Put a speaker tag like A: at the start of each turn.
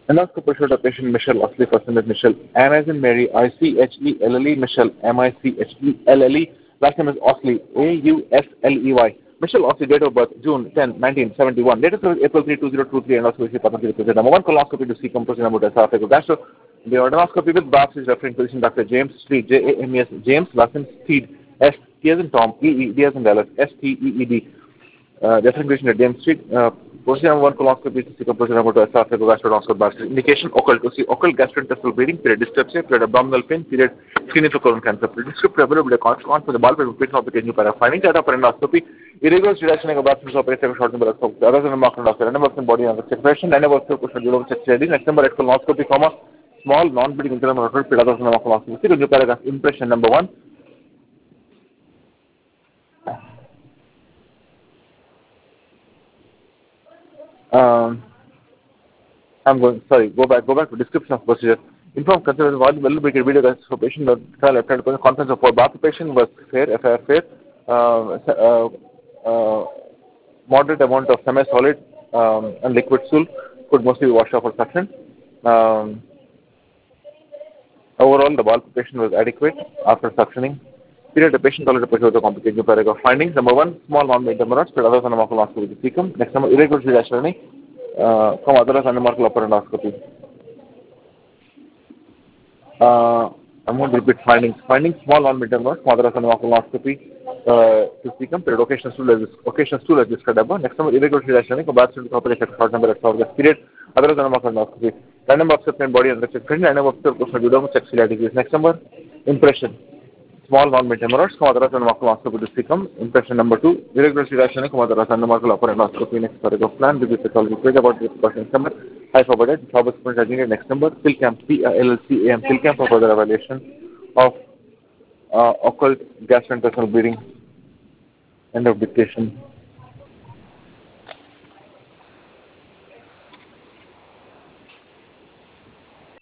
A: Endoscopy showed a patient Michelle Osley, first name is Michelle Anne as in Mary, Ichelle, Michelle, Michelle, last name is Osley, Ausley. Michelle Osley, date of birth June 10, 1971, date of birth April 3, 2023, endoscopy pathology present. Number one, colonoscopy to see compression number esophageal gastro. The endoscopy with BAPS is referring physician Dr. James Street, James, James, last name Steed, S-T as in Tom, E-E-D as in Dallas, S-T-E-E-D. Different condition at James Street. Procedure number one, colonoscopy to see compression number two, esophageal gastroendoscopy. Indication, occult, to see occult gastrointestinal bleeding, period dyspepsia, period abdominal pain, period screening for colon cancer. Descriptive available consequence for the bulb and patient of the kidney para. Finding data for endoscopy, irregular reduction of absence of operative short number of other than a marker doctor, and of body and separation, and about question below check study. Next number at colonoscopy, small non-bleeding internal period, other than a colonoscopy. See, paragraph impression number one. Go back to description of procedure. Inform consent well-lubricated video guides for patient. The trial applied contents of for bath patient was fair, FIR fair. Moderate amount of semi-solid and liquid stool could mostly be washed off or suction. Overall, the bulk patient was adequate after suctioning. Period the patient tolerated pressure was a complicated paragraph. Findings number one, small non-major hemorrhage, but other than a colonoscopy with cecum. Next number, irregular reduction from other than a upper endoscopy. I'm going to repeat findings. Findings, small non-major hemorrhage, from other than a colonoscopy to cecum. Period occasional stool as described above. Next number, irregular reduction from bath to operation short number at period other than a endoscopy. Random obstruction body and random obstruction sex disease. Next number, impression. Small non-major hemorrhoids, from other than colonoscopy to cecum. Impression number two, irregular reduction from other than upper endoscopy. Next paragraph plan, review pathology page about the question number. High forwarded, Thomas Point next number, PhilCam, PLLCAM, PhilCam for further evaluation of occult gastrointestinal bleeding. End of dictation.